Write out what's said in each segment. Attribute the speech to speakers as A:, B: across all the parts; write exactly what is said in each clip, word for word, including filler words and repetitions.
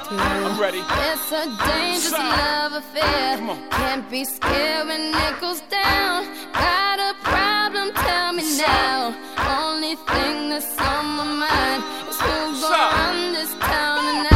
A: I'm ready.
B: It's a dangerous love affair. Can't be scared when it goes down. Got a problem? Tell me now. Only thing that's on my mind is who's gonna run this town tonight.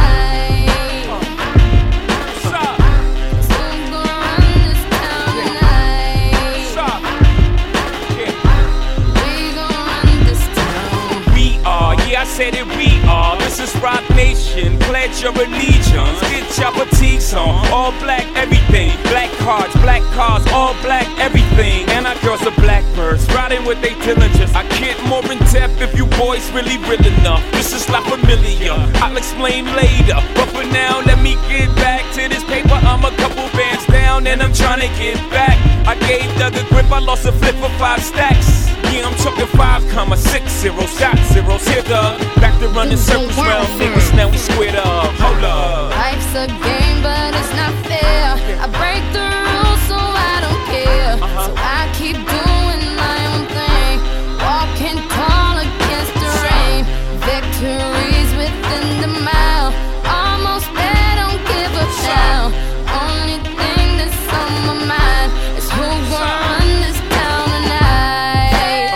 A: I said it, we are. This is Rock Nation. Pledge your allegiance. Get your fatigues on. All black, everything. Black cards, black cars, all black, everything. And our girls are blackbirds, riding with they diligence. I get more in depth if you boys really real enough. This is La Familia. I'll explain later. But for now, let me get back to this paper. I'm a couple bands down and I'm trying to get back. I gave Doug a grip, I lost a flip for five stacks. Yeah, I'm talking five comma six zero shot zeros. Here, Doug. Back to running circles round niggas, now we squared up. Hold up.
B: Life's a game, but it's not fair. I break the rules, so I don't care. So I keep doing my own thing, walking tall against the rain. Victories within the mile, almost there, don't give up now. Only thing that's on my mind is who's gonna run this town tonight.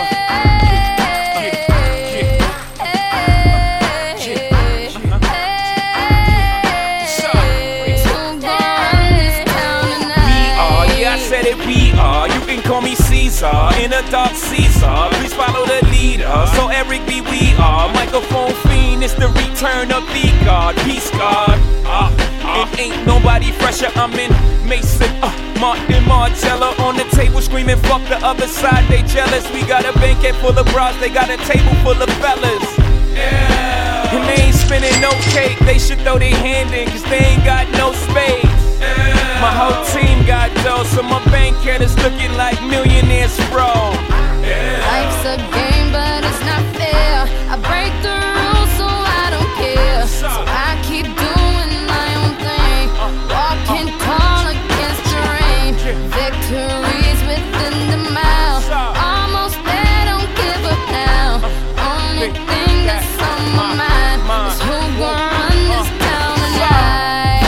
A: We are, you can call me Caesar, in a dark Caesar. Please follow the leader. So Eric B, we are. Microphone fiend, it's the return of the God. Peace God. Uh, uh, it ain't nobody fresher. I'm in Mason, uh, Martin Margiela on the table screaming, fuck the other side, they jealous. We got a banquet full of bras, they got a table full of fellas. Yeah. And they ain't spinning no cake, they should throw their hand in, cause they ain't got no space. Yeah. My whole team got dough, so my bank account is looking like millionaires, bro. Yeah.
B: Life's a game, but it's not fair. I break the rules, so I don't care. So I keep doing my own thing, walking tall against the rain. Victories within the mile, almost there, don't give up now. Only thing that's on my mind is who's gonna run this town tonight.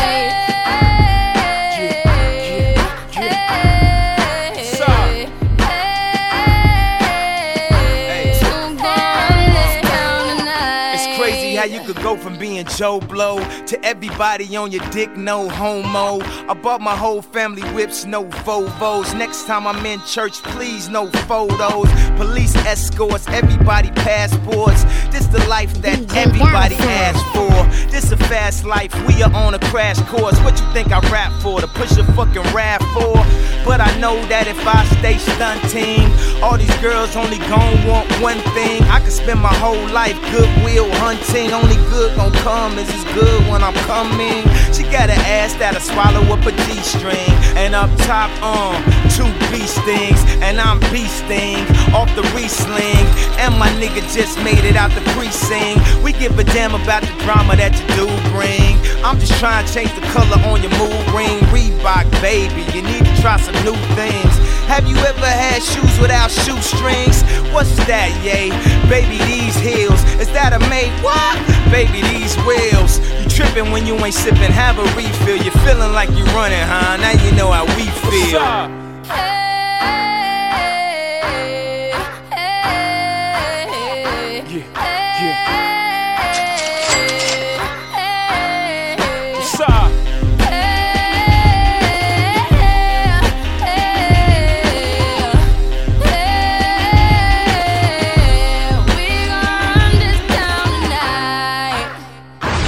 C: How you could go from being Joe Blow to everybody on your dick, no homo. I bought my whole family whips, no Volvos. Next time I'm in church, please, no photos. Police escorts, everybody passports. This the life that everybody asks for. This a fast life, we are on a crash course. What you think I rap for? To push a fucking rap for? But I know that if I stay stunting, all these girls only gon' want one thing. I could spend my whole life goodwill hunting. Only good gon' come is as good when I'm coming. She got an ass that'll swallow up a G-string. And up top, um, two B-stings. And I'm B-sting off the re-sling. And my nigga just made it out the precinct. We give a damn about the drama that you do bring. I'm just trying to change the color on your mood ring. Reebok, baby, you need to try some new things. Have you ever had shoes without shoestrings? What's that, yay? Baby, these heels, is that a made what? Baby, these wheels. You tripping when you ain't sipping, have a refill. You feeling like you running, huh? Now you know how we feel.
A: Yeah, yeah.